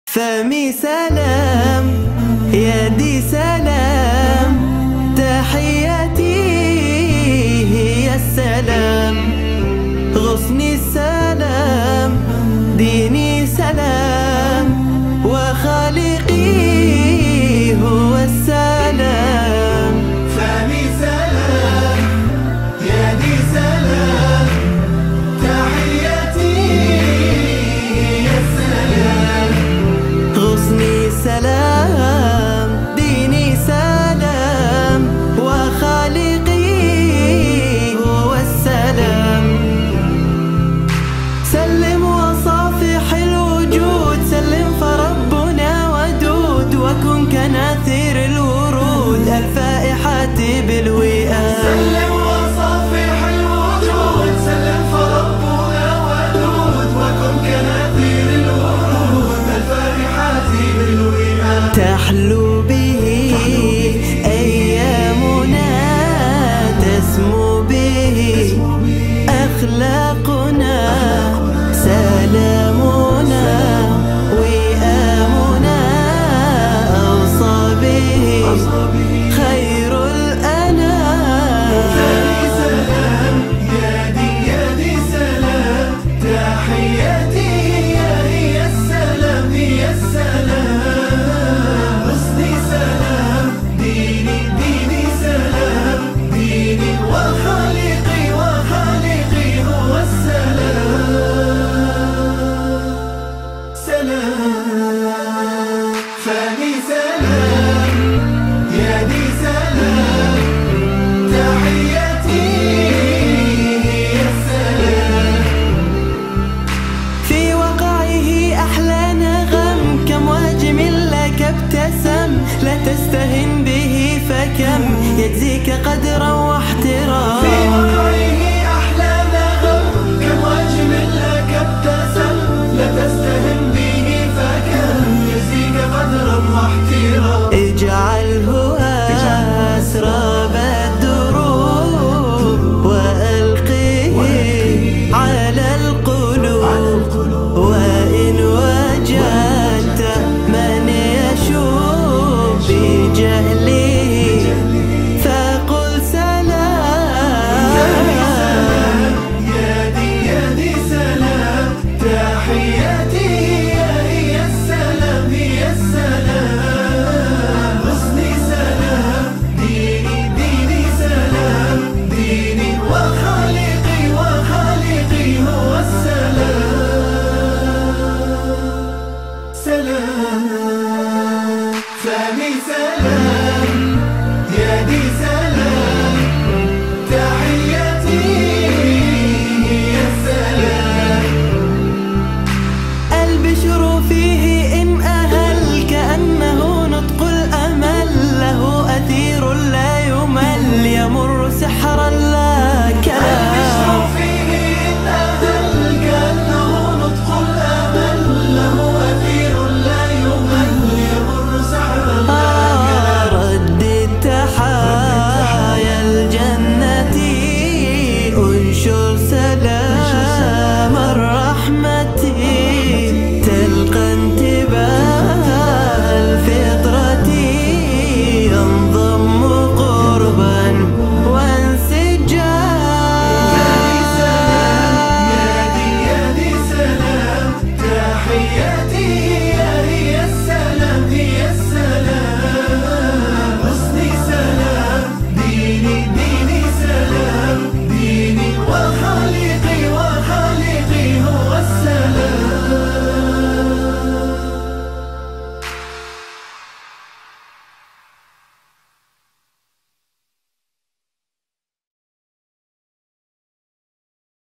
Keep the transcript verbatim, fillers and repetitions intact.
فمي سلام، يدي سلام، تحياتي هي السلام، غصني السلام، ديني سلام، وخالقي هو السلام. فمي سلام، يدي سلام، تحياتي هي السلام، غصني سلام، ديني سلام، وخالقي هو السلام. سلم وصافح الوجود، سلم فربنا ودود، وكن كناثير الورود الفائحات بالوئام. سلم وصافح الوجود، سلم فربنا ودود، وكن كناثير الورود الفائحات بالوئام. تحلو به أيامنا، تسمو به أخلاقنا، سلامنا وئامنا، أوصى به خير الأنام. فمي سلام، يدي يدي سلام، تحياتي هي هي السلام، هي السلام، غصني سلام، ديني ديني سلام، ديني وخالقي وخالقي هو السلام. سلام، فمي سلام، يدي سلام، تحياتي هي السلام. في وقعه أحلى نغم، كمواج لك ابتسم، لا تستهن به فكم يجزيك قدرا واحترام. في وقعه أحلى نغم، كمواج لك ابتسم، لا تستهن به فكم يجزيك قدرا واحترام. اجعله أسراب الدروب، وألقه على القلوب، وإن وجدت من يشوب بجهله فقل سلام. يدي يدي سلام، تحياتي هي هي السلام، هي السلام، غصني سلام، ديني ديني سلام، ديني وخالقي وخالقي هو السلام. سلام، فمي سلام.